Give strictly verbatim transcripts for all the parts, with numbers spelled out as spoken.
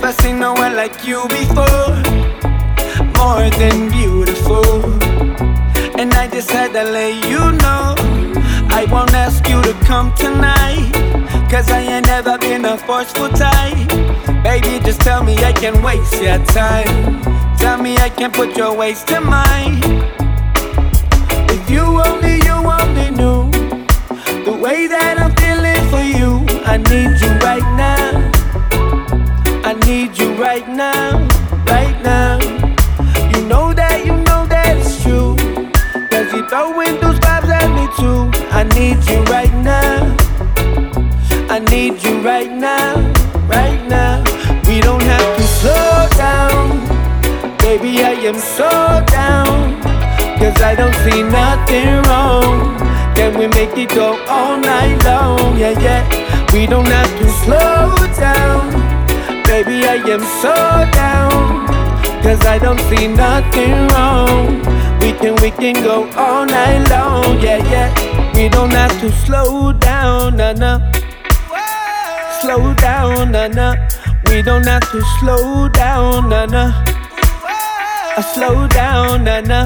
Never seen no one like you before. More than beautiful. And I just had to let you know I won't ask you to come tonight, cause I ain't never been a forceful type. Baby, just tell me I can waste your time. Tell me I can put your waist to mine. If you only, you only knew the way that I'm feeling for you. I need you right now. I need you right now, right now. You know that, you know that it's true, cause you throwing those vibes at me too. I need you right now. I need you right now, right now. We don't have to slow down. Baby, I am so down, cause I don't see nothing wrong. Can we make it go all night long? Yeah, yeah. We don't have to slow down. Baby, I am so down, cause I don't see nothing wrong. We can, we can go all night long. Yeah, yeah. We don't have to slow down, nah, nah. Slow down, nah, nah. We don't have to slow down, nah, nah. Uh, slow down, nah, nah.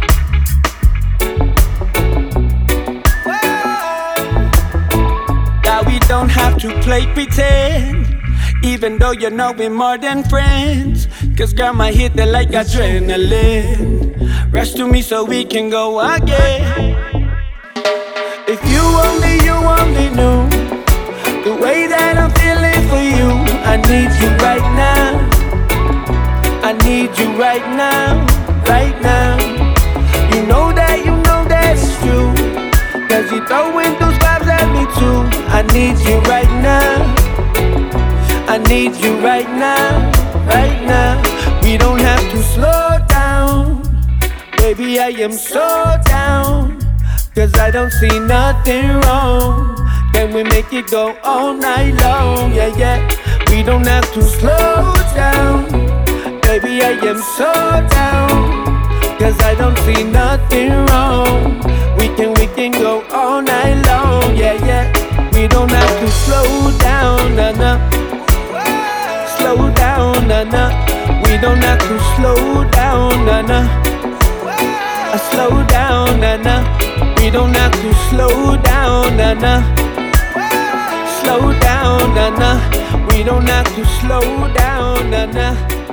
Now we don't have to play pretend, even though you know we're more than friends. Cause girl, my hit they like adrenaline. Rush to me so we can go again. If you only, you only knew the way that I'm feeling for you. I need you right now. I need you right now, right now. You know that, you know that's true, cause you throwing those vibes at me too. I need you right now. I need you right now, right now. We don't have to slow down. Baby, I am so down, cause I don't see nothing wrong. Can we make it go all night long? Yeah, yeah. We don't have to slow down. Baby, I am so down, cause I don't see nothing wrong. We can, we can go all night long. Yeah, yeah. We don't have to slow down, nah, nah. Slow down, nah, nah. We don't have to slow down, nah, nah. I slow down, nah, nah. We don't have to slow down, nah, nah. Slow down, nah, nah. We don't have to slow down, nah, nah.